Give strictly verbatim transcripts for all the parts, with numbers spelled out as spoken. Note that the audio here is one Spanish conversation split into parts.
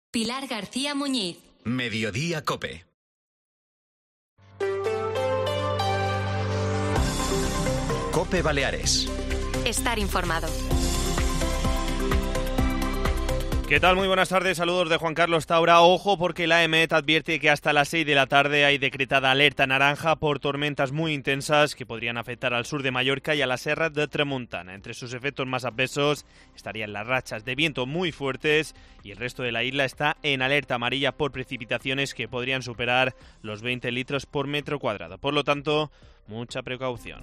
Pilar García Muñiz. Mediodía COPE. COPE Baleares. Estar informado. ¿Qué tal? Muy buenas tardes, saludos de Juan Carlos Taura. Ojo porque la EMET advierte que hasta las seis de la tarde hay decretada alerta naranja por tormentas muy intensas que podrían afectar al sur de Mallorca y a la Serra de Tramuntana. Entre sus efectos más adversos estarían las rachas de viento muy fuertes y el resto de la isla está en alerta amarilla por precipitaciones que podrían superar los veinte litros por metro cuadrado. Por lo tanto, mucha precaución.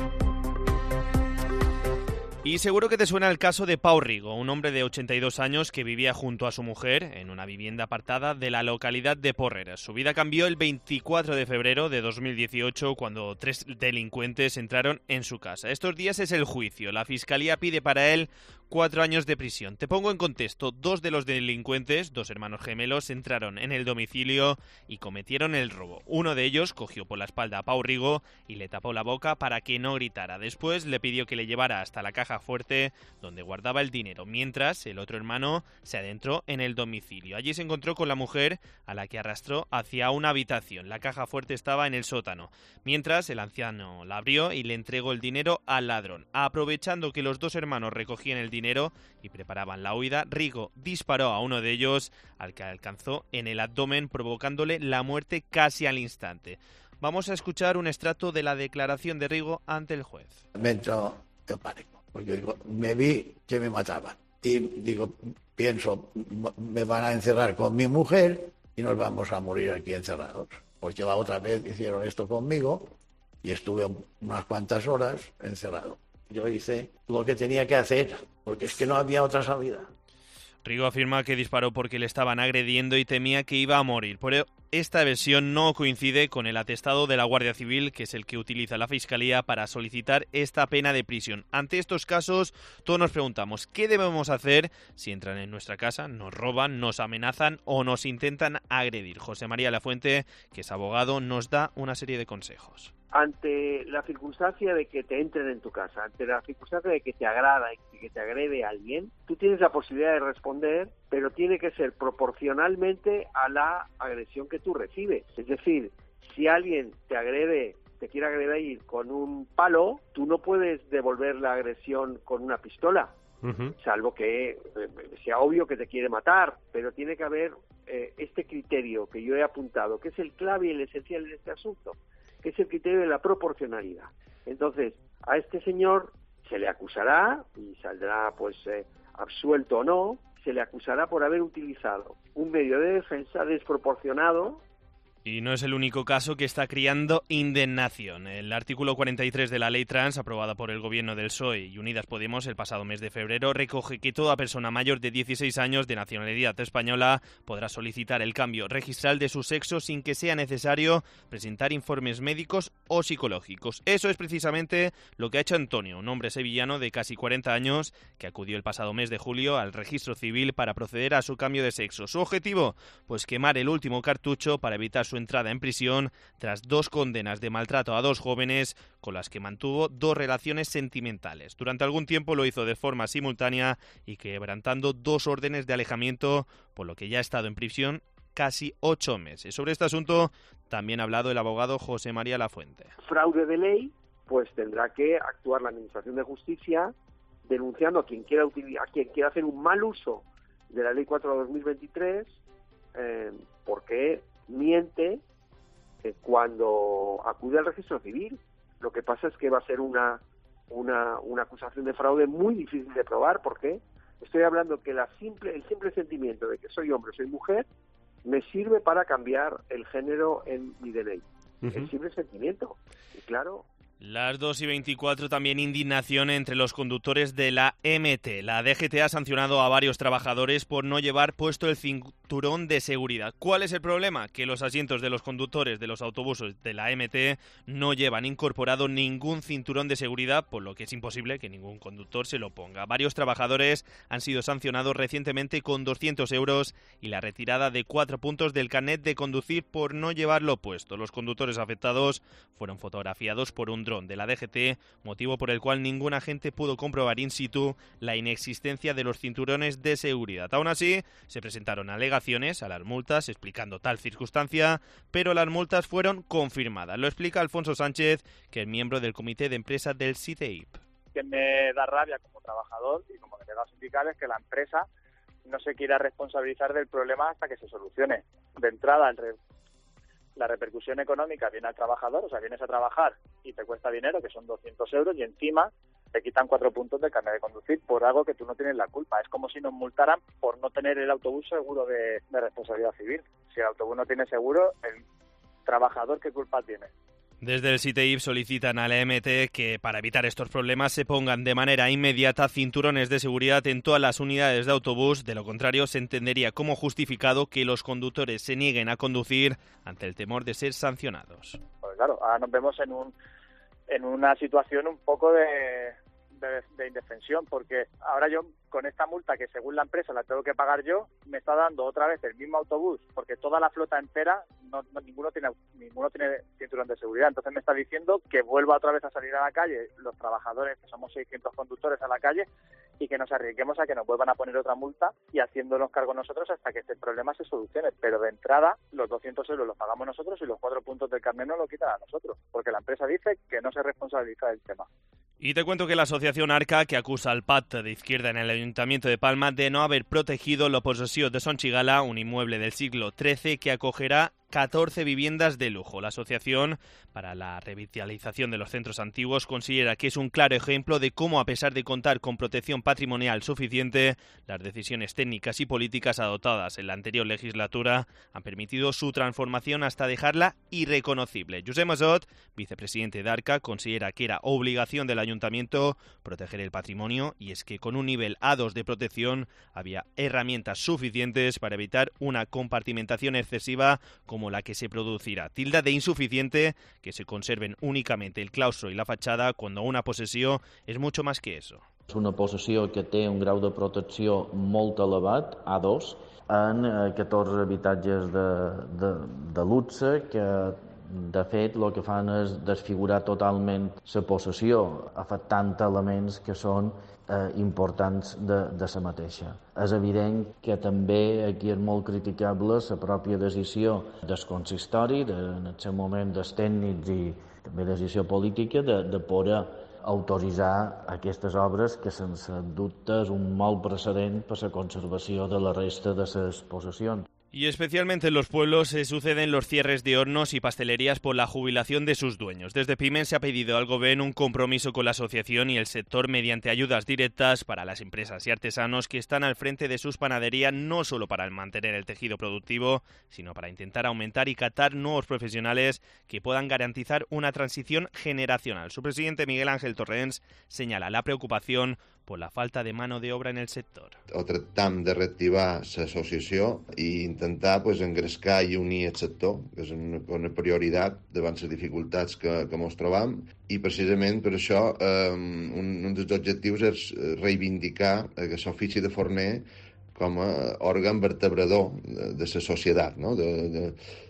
Y seguro que te suena el caso de Pau Rigo, un hombre de ochenta y dos años que vivía junto a su mujer en una vivienda apartada de la localidad de Porreres. Su vida cambió el veinticuatro de febrero de dos mil dieciocho cuando tres delincuentes entraron en su casa. Estos días es el juicio. La Fiscalía pide para él cuatro años de prisión. Te pongo en contexto. Dos de los delincuentes, dos hermanos gemelos, entraron en el domicilio y cometieron el robo. Uno de ellos cogió por la espalda a Pau Rigo y le tapó la boca para que no gritara. Después le pidió que le llevara hasta la caja fuerte donde guardaba el dinero, mientras el otro hermano se adentró en el domicilio. Allí se encontró con la mujer, a la que arrastró hacia una habitación. La caja fuerte estaba en el sótano, mientras el anciano la abrió y le entregó el dinero al ladrón. Aprovechando que los dos hermanos recogían el dinero y preparaban la huida, Rigo disparó a uno de ellos, al que alcanzó en el abdomen, provocándole la muerte casi al instante. Vamos a escuchar un extracto de la declaración de Rigo ante el juez. Me entró el pánico, porque digo, me vi que me mataban. Y digo, pienso, me van a encerrar con mi mujer y nos vamos a morir aquí encerrados. Porque la otra vez hicieron esto conmigo y estuve unas cuantas horas encerrado. Yo hice lo que tenía que hacer, porque es que no había otra salida. Rigo afirma que disparó porque le estaban agrediendo y temía que iba a morir. Pero esta versión no coincide con el atestado de la Guardia Civil, que es el que utiliza la Fiscalía para solicitar esta pena de prisión. Ante estos casos, todos nos preguntamos, ¿qué debemos hacer si entran en nuestra casa, nos roban, nos amenazan o nos intentan agredir? José María Lafuente, que es abogado, nos da una serie de consejos. Ante la circunstancia de que te entren en tu casa, ante la circunstancia de que te agrada y que te agrede a alguien, tú tienes la posibilidad de responder, pero tiene que ser proporcionalmente a la agresión que tú recibes. Es decir, si alguien te agrede, te quiere agredir con un palo, tú no puedes devolver la agresión con una pistola, uh-huh. salvo que eh, sea obvio que te quiere matar, pero tiene que haber eh, este criterio que yo he apuntado, que es el clave y el esencial de este asunto, que es el criterio de la proporcionalidad. Entonces, a este señor se le acusará, y saldrá pues eh, absuelto o no, se le acusará por haber utilizado un medio de defensa desproporcionado. Y no es el único caso que está creando indignación. El artículo cuarenta y tres de la Ley Trans, aprobada por el Gobierno del P S O E y Unidas Podemos el pasado mes de febrero, recoge que toda persona mayor de dieciséis años de nacionalidad española podrá solicitar el cambio registral de su sexo sin que sea necesario presentar informes médicos o psicológicos. Eso es precisamente lo que ha hecho Antonio, un hombre sevillano de casi cuarenta años que acudió el pasado mes de julio al registro civil para proceder a su cambio de sexo. ¿Su objetivo? Pues quemar el último cartucho para evitar su entrada en prisión tras dos condenas de maltrato a dos jóvenes con las que mantuvo dos relaciones sentimentales. Durante algún tiempo lo hizo de forma simultánea y quebrantando dos órdenes de alejamiento, por lo que ya ha estado en prisión casi ocho meses. Sobre este asunto también ha hablado el abogado José María Lafuente. Fraude de ley, pues tendrá que actuar la Administración de Justicia denunciando a quien quiera utilizar, a quien quiera hacer un mal uso de la Ley cuatro de dos mil veintitrés, eh, porque miente eh, cuando acude al registro civil. Lo que pasa es que va a ser una, una, una acusación de fraude muy difícil de probar, porque estoy hablando que la simple, el simple sentimiento de que soy hombre, soy mujer, me sirve para cambiar el género en mi D N I. Uh-huh. El simple sentimiento. Y claro... Las dos y veinticuatro, también indignación entre los conductores de la M T. La D G T ha sancionado a varios trabajadores por no llevar puesto el cinturón de seguridad. ¿Cuál es el problema? Que los asientos de los conductores de los autobuses de la M T no llevan incorporado ningún cinturón de seguridad, por lo que es imposible que ningún conductor se lo ponga. Varios trabajadores han sido sancionados recientemente con doscientos euros y la retirada de cuatro puntos del carnet de conducir por no llevarlo puesto. Los conductores afectados fueron fotografiados por un dron dron de la D G T, motivo por el cual ningún agente pudo comprobar in situ la inexistencia de los cinturones de seguridad. Aún así, se presentaron alegaciones a las multas explicando tal circunstancia, pero las multas fueron confirmadas. Lo explica Alfonso Sánchez, que es miembro del comité de empresa del S I T E I P. Que me da rabia como trabajador y como delegado sindical es que la empresa no se quiera responsabilizar del problema hasta que se solucione. De entrada, el re- la repercusión económica viene al trabajador, o sea, vienes a trabajar y te cuesta dinero, que son doscientos euros, y encima te quitan cuatro puntos del carnet de conducir por algo que tú no tienes la culpa. Es como si nos multaran por no tener el autobús seguro de, de responsabilidad civil. Si el autobús no tiene seguro, el trabajador, ¿qué culpa tiene? Desde el S I T E I P solicitan a la E M T que para evitar estos problemas se pongan de manera inmediata cinturones de seguridad en todas las unidades de autobús. De lo contrario, se entendería como justificado que los conductores se nieguen a conducir ante el temor de ser sancionados. Pues claro, ahora nos vemos en un en una situación un poco de, de, de indefensión, porque ahora yo con esta multa que según la empresa la tengo que pagar yo, me está dando otra vez el mismo autobús, porque toda la flota entera, no, no, ninguno tiene ninguno tiene cinturón de seguridad. Entonces me está diciendo que vuelva otra vez a salir a la calle los trabajadores, que somos seiscientos conductores a la calle, y que nos arriesguemos a que nos vuelvan a poner otra multa y haciéndonos cargo nosotros hasta que este problema se solucione. Pero de entrada, los doscientos euros los pagamos nosotros y los cuatro puntos del carnet nos lo quitan a nosotros, porque la empresa dice que no se responsabiliza del tema. Y te cuento que la asociación ARCA, que acusa al P A T de izquierda en el Ayuntamiento de Palma de no haber protegido la posesión de Sonchigala, un inmueble del siglo trece que acogerá catorce viviendas de lujo. La Asociación para la Revitalización de los Centros Antiguos considera que es un claro ejemplo de cómo, a pesar de contar con protección patrimonial suficiente, las decisiones técnicas y políticas adoptadas en la anterior legislatura han permitido su transformación hasta dejarla irreconocible. Josep Masot, vicepresidente de ARCA, considera que era obligación del Ayuntamiento proteger el patrimonio, y es que con un nivel A dos de protección había herramientas suficientes para evitar una compartimentación excesiva como la que se producirá. Tilda de insuficiente que se conserven únicamente el claustro y la fachada cuando una possessió és mucho más que eso. És una possessió que té un grau de protecció molt elevat, A dos, en catorze habitatges de, de, de luxe que de fet el que fan és desfigurar totalment la possessió, afectant elements que són eh, importants de, de la mateixa. És evident que també aquí és molt criticable la pròpia decisió del consistori, de, en el seu moment dels tècnics i també decisió política de, de poder autoritzar aquestes obres que sense dubte és un mal precedent per a la conservació de la resta de les possessions. Y especialmente en los pueblos se suceden los cierres de hornos y pastelerías por la jubilación de sus dueños. Desde Pimen se ha pedido al Gobierno un compromiso con la asociación y el sector mediante ayudas directas para las empresas y artesanos que están al frente de sus panaderías, no solo para mantener el tejido productivo, sino para intentar aumentar y captar nuevos profesionales que puedan garantizar una transición generacional. Su presidente, Miguel Ángel Torrens, señala la preocupación por la falta de mano de obra en el sector. O tractam de reactivar l'associació i intentar pues, engrescar i unir el sector, que és una, una prioritat davant les dificultats que, que ens trobam, i precisament per això eh, un, un dels objectius és reivindicar aquest ofici de forner com a òrgan vertebrador de, de la societat, no? de, de,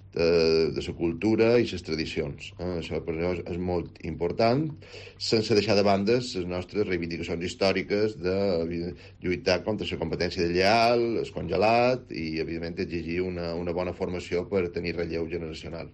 de, de la cultura i les tradicions. Eh? Això per això és molt important, sense deixar de banda les nostres reivindicacions històriques de lluitar contra la competència lleial, el congelat i, evidentment, exigir una, una bona formació per tenir relleu generacional.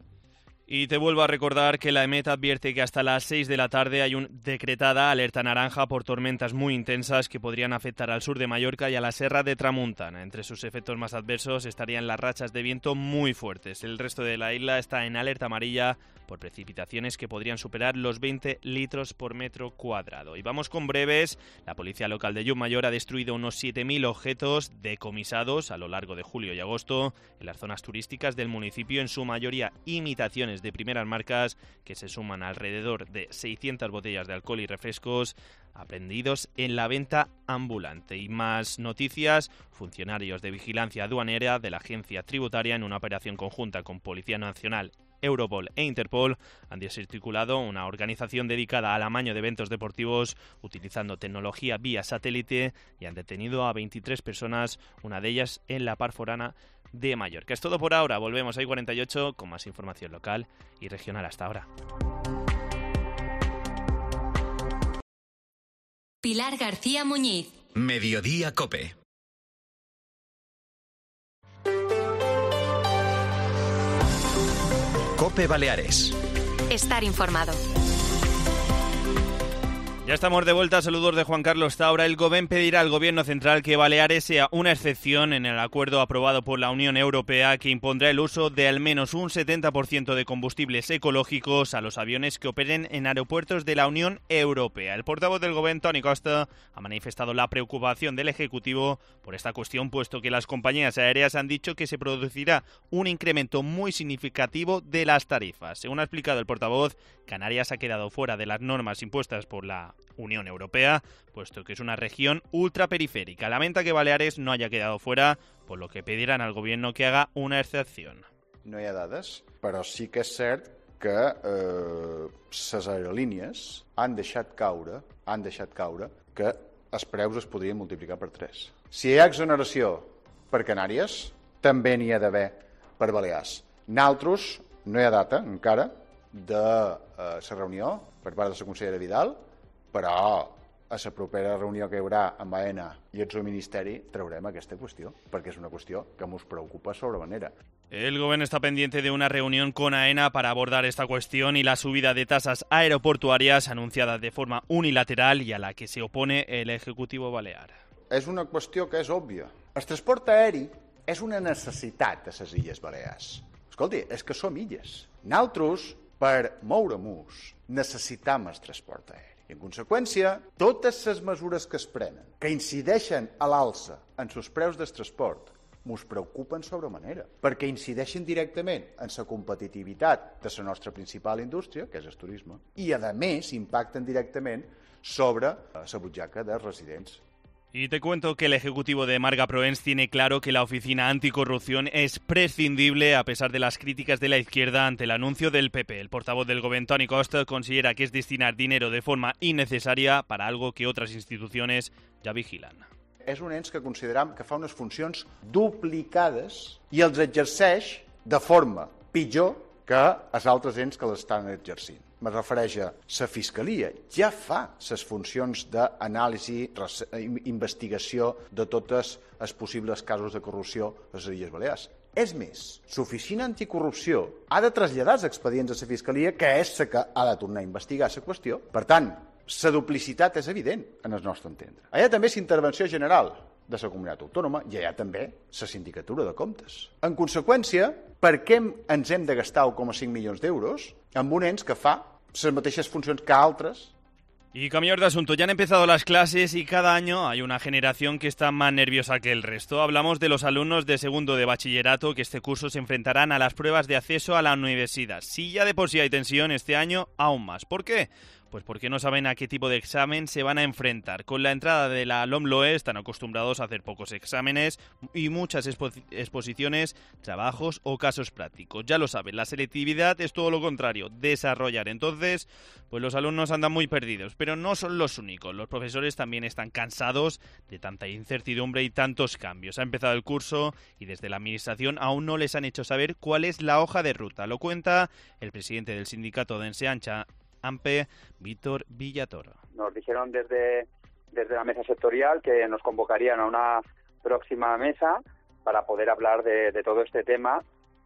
Y te vuelvo a recordar que la EMET advierte que hasta las seis de la tarde hay una decretada alerta naranja por tormentas muy intensas que podrían afectar al sur de Mallorca y a la Serra de Tramuntana. Entre sus efectos más adversos estarían las rachas de viento muy fuertes. El resto de la isla está en alerta amarilla por precipitaciones que podrían superar los veinte litros por metro cuadrado. Y vamos con breves. La policía local de Llucmayor ha destruido unos siete mil objetos decomisados a lo largo de julio y agosto en las zonas turísticas del municipio, en su mayoría imitaciones de primeras marcas que se suman a alrededor de seiscientas botellas de alcohol y refrescos aprendidos en la venta ambulante. Y más noticias: funcionarios de vigilancia aduanera de la agencia tributaria, en una operación conjunta con Policía Nacional, Europol e Interpol, han desarticulado una organización dedicada al amaño de eventos deportivos utilizando tecnología vía satélite y han detenido a veintitrés personas, una de ellas en la Par Forana de Mallorca. Es todo por ahora. Volvemos a I cuarenta y ocho con más información local y regional. Hasta ahora. Pilar García Muñiz. Mediodía COPE. COPE Baleares. Estar informado. Ya estamos de vuelta. Saludos de Juan Carlos Taura. El Govern pedirá al Gobierno central que Baleares sea una excepción en el acuerdo aprobado por la Unión Europea que impondrá el uso de al menos un setenta por ciento de combustibles ecológicos a los aviones que operen en aeropuertos de la Unión Europea. El portavoz del Govern, Toni Costa, ha manifestado la preocupación del Ejecutivo por esta cuestión, puesto que las compañías aéreas han dicho que se producirá un incremento muy significativo de las tarifas. Según ha explicado el portavoz, Canarias ha quedado fuera de las normas impuestas por la Unión Europea, puesto que es una región ultraperiférica. Lamenta que Baleares no haya quedado fuera, por lo que pedirán al Gobierno que haga una excepción. No hi ha dades, però sí que és cert que eh, les aerolínies han deixat caure, han deixat caure que els preus es podrien multiplicar per tres. Si hi ha exoneració per Canàries, també n'hi ha d'haver per Balears. Naltros no hi ha data encara de la eh, reunió per part de la consellera Vidal, però a la propera reunió que hi haurà amb AENA i el seu ministeri traurem aquesta qüestió, perquè és una qüestió que ens preocupa sobremanera. El Gobierno está pendiente de una reunión con AENA para abordar esta cuestión y la subida de tasas aeroportuarias anunciada de forma unilateral y a la que se opone el Ejecutivo balear. És una qüestió que és òbvia. El transport aeri és una necessitat a les Illes Balears. Escolti, és que som illes. Nosaltres, per moure-nos, necessitam el transport aeri. I, en conseqüència, totes les mesures que es prenen, que incideixen a l'alça en els preus del transport, ens preocupen sobremanera, perquè incideixen directament en la competitivitat de la nostra principal indústria, que és el turisme, i, a més, impacten directament sobre la butxaca dels residents. Y te cuento que el Ejecutivo de Marga Proens tiene claro que la Oficina Anticorrupción es prescindible a pesar de las críticas de la izquierda ante el anuncio del P P. El portavoz del Gobierno, Toni Costa, considera que es destinar dinero de forma innecesaria para algo que otras instituciones ya vigilan. És un ens que consideram que fa unes funcions duplicades i els exerceix de forma pitjor que els altres ens que l'estan exercint. Me refereix a la Fiscalia. Ja fa les funcions d'anàlisi, investigació de tots els possibles casos de corrupció a les Illes Balears. És més, l'Oficina Anticorrupció ha de traslladar els expedients a la Fiscalia, que és la que ha de tornar a investigar la qüestió. Per tant, la duplicitat és evident en el nostre entendre. Hi ha també la intervenció general de la comunitat autònoma i hi ha també la sindicatura de comptes. En conseqüència, per què ens hem de gastar un coma cinc milions d'euros amb un ens que fa les mateixes funcions que altres? Y cambiar de asunto, ya han empezado las clases y cada año hay una generación que está más nerviosa que el resto. Hablamos de los alumnos de segundo de bachillerato que este curso se enfrentarán a las pruebas de acceso a la universidad. Si ya de por sí hay tensión, este año aún más. ¿Por qué? Pues porque no saben a qué tipo de examen se van a enfrentar. Con la entrada de la LOMLOE están acostumbrados a hacer pocos exámenes y muchas expo- exposiciones, trabajos o casos prácticos. Ya lo saben, la selectividad es todo lo contrario, desarrollar. Entonces, pues los alumnos andan muy perdidos, pero no son los únicos. Los profesores también están cansados de tanta incertidumbre y tantos cambios. Ha empezado el curso y desde la administración aún no les han hecho saber cuál es la hoja de ruta. Lo cuenta el presidente del sindicato de Enseancha AMPE, Víctor Villatoro. Nos dijeron desde, desde la mesa sectorial que nos convocarían a una próxima mesa para poder hablar de, de todo este tema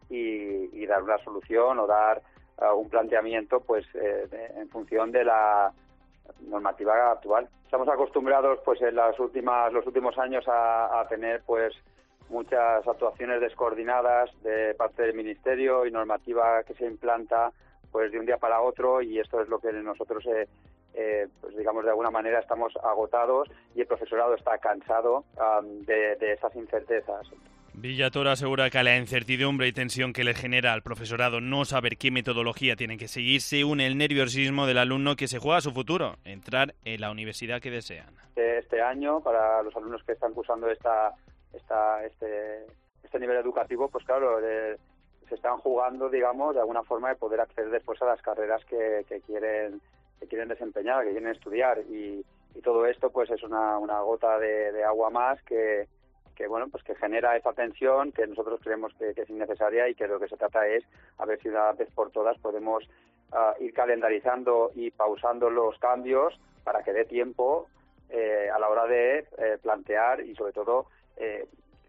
y, y dar una solución o dar uh, un planteamiento pues eh, de, en función de la normativa actual. Estamos acostumbrados pues en las últimas los últimos años a, a tener pues muchas actuaciones descoordinadas de parte del Ministerio y normativa que se implanta pues de un día para otro, y esto es lo que nosotros eh, eh, pues digamos de alguna manera estamos agotados y el profesorado está cansado um, de, de esas incertezas. Villatoro asegura que a la incertidumbre y tensión que le genera al profesorado no saber qué metodología tienen que seguir se une el nerviosismo del alumno que se juega su futuro, entrar en la universidad que desean. Este año, para los alumnos que están cursando esta, esta, este, este nivel educativo, pues claro, de, se están jugando, digamos, de alguna forma de poder acceder después a las carreras que, que quieren que quieren desempeñar, que quieren estudiar, y, y todo esto pues es una, una gota de, de agua más que, que bueno pues que genera esa tensión que nosotros creemos que, que es innecesaria, y que lo que se trata es a ver si de una vez por todas podemos uh, ir calendarizando y pausando los cambios para que dé tiempo eh, a la hora de eh, plantear y sobre todo eh,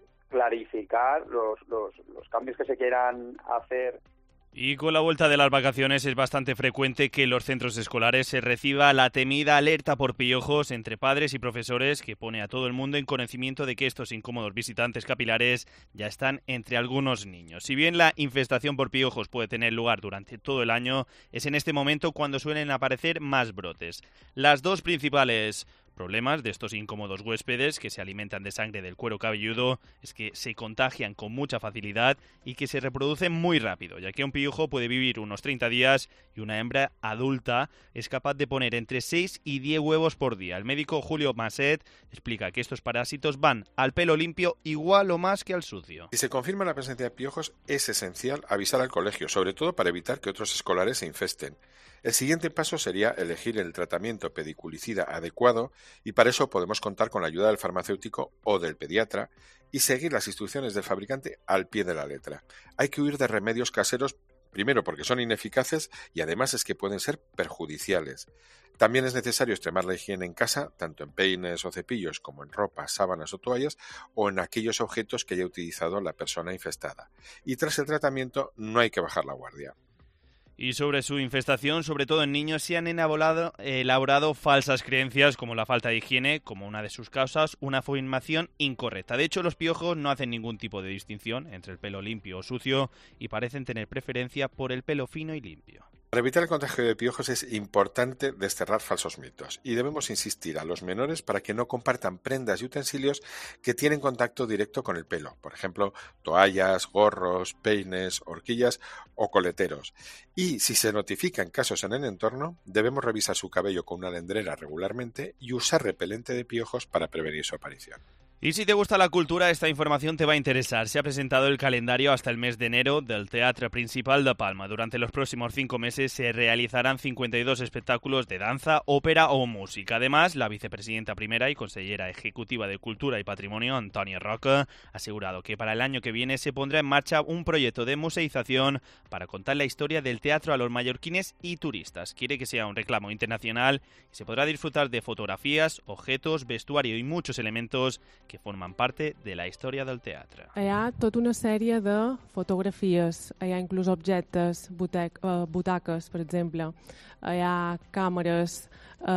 clarificar los, los, los cambios que se quieran hacer. Y con la vuelta de las vacaciones es bastante frecuente que en los centros escolares se reciba la temida alerta por piojos entre padres y profesores, que pone a todo el mundo en conocimiento de que estos incómodos visitantes capilares ya están entre algunos niños. Si bien la infestación por piojos puede tener lugar durante todo el año, es en este momento cuando suelen aparecer más brotes. Las dos principales problemas de estos incómodos huéspedes que se alimentan de sangre del cuero cabelludo es que se contagian con mucha facilidad y que se reproducen muy rápido, ya que un piojo puede vivir unos treinta días y una hembra adulta es capaz de poner entre seis y diez huevos por día. El médico Julio Maset explica que estos parásitos van al pelo limpio igual o más que al sucio. Si se confirma la presencia de piojos, es esencial avisar al colegio, sobre todo para evitar que otros escolares se infesten. El siguiente paso sería elegir el tratamiento pediculicida adecuado y para eso podemos contar con la ayuda del farmacéutico o del pediatra y seguir las instrucciones del fabricante al pie de la letra. Hay que huir de remedios caseros, primero porque son ineficaces y además es que pueden ser perjudiciales. También es necesario extremar la higiene en casa, tanto en peines o cepillos como en ropa, sábanas o toallas o en aquellos objetos que haya utilizado la persona infestada. Y tras el tratamiento no hay que bajar la guardia. Y sobre su infestación, sobre todo en niños, se han elaborado, elaborado falsas creencias como la falta de higiene, como una de sus causas, una afirmación incorrecta. De hecho, los piojos no hacen ningún tipo de distinción entre el pelo limpio o sucio y parecen tener preferencia por el pelo fino y limpio. Para evitar el contagio de piojos es importante desterrar falsos mitos y debemos insistir a los menores para que no compartan prendas y utensilios que tienen contacto directo con el pelo, por ejemplo, toallas, gorros, peines, horquillas o coleteros. Y si se notifican casos en el entorno, debemos revisar su cabello con una alendrera regularmente y usar repelente de piojos para prevenir su aparición. Y si te gusta la cultura, esta información te va a interesar. Se ha presentado el calendario hasta el mes de enero del Teatre Principal de Palma. Durante los próximos cinco meses se realizarán cincuenta y dos espectáculos de danza, ópera o música. Además, la vicepresidenta primera y consellera ejecutiva de Cultura y Patrimonio, Antònia Roca, ha asegurado que para el año que viene se pondrá en marcha un proyecto de museización para contar la historia del teatro a los mallorquines y turistas. Quiere que sea un reclamo internacional y se podrá disfrutar de fotografías, objetos, vestuario y muchos elementos que formen parte de la història del teatre. Hi ha tota una sèrie de fotografies, hi ha inclús objectes, butec, uh, butaques, per exemple, hi ha càmeres,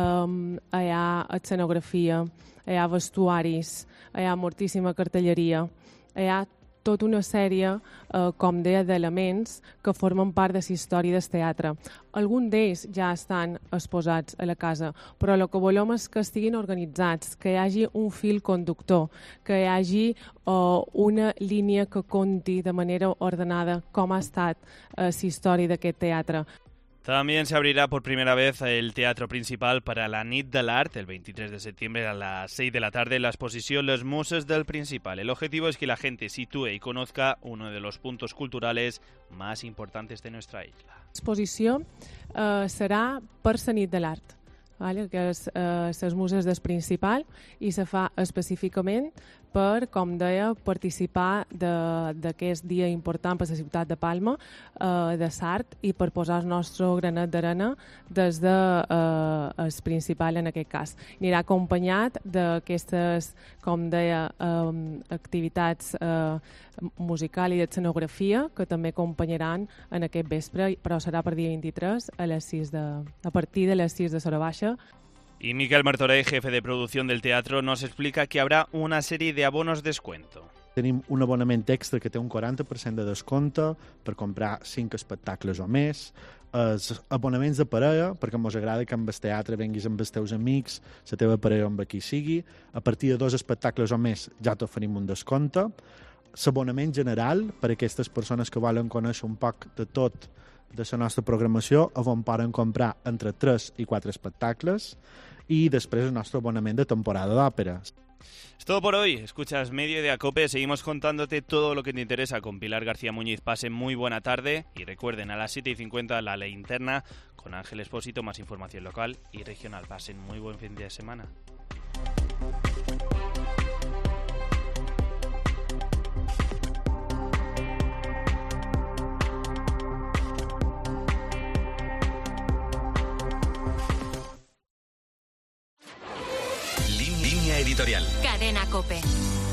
um, hi ha escenografia, hi ha vestuaris, hi ha moltíssima cartelleria, hi ha tota una sèrie, eh, com deia, d'elements que formen part de la història del teatre. Alguns d'ells ja estan exposats a la casa, però el que volem és que estiguin organitzats, que hi hagi un fil conductor, que hi hagi eh, una línia que conti de manera ordenada com ha estat eh, la història d'aquest teatre. También se abrirá por primera vez el Teatro Principal para la Nit de l'Art el veintitrés de septiembre a las seis de la tarde la exposición Los Muses del Principal. El objetivo es que la gente sitúe y conozca uno de los puntos culturales más importantes de nuestra isla. L'exposició eh, serà per la Nit de l'Art, vale? Que és eh, les Muses del Principal i se fa específicament per, com deia, participar d'aquest dia important per la ciutat de Palma, eh, de l'art, i per posar el nostre granet d'arena des de eh, el principal en aquest cas. Anirà acompanyat d'aquestes, com deia, eh, activitats eh, musical i d'escenografia que també acompanyaran en aquest vespre, però serà per dia vint-i-tres a, les sis de, a partir de les sis de l'hora baixa. Y Miquel Martorell, jefe de producción del teatro, nos explica que habrá una serie de abonos descuento. Tenim un abonament extra que té un quaranta per cent de descompte per comprar cinc espectacles o més, els abonaments de parella, perquè ens agrada que amb el teatre venguis amb els teus amics, la teva parella amb qui sigui, a partir de dos espectacles o més ja t'oferim un descompte, l'abonament general per a aquestes persones que volen conèixer un poc de tot de la nostra programació, on poden comprar entre tres i quatre espectacles, y después el nuestro abonamiento de temporada de ópera. Es todo por hoy. Escuchas Mediodía Cope. Seguimos contándote todo lo que te interesa con Pilar García Muñiz. Pasen muy buena tarde y recuerden a las siete y cincuenta la linterna con Ángel Espósito, más información local y regional. Pasen muy buen fin de semana. editorial. Cadena COPE.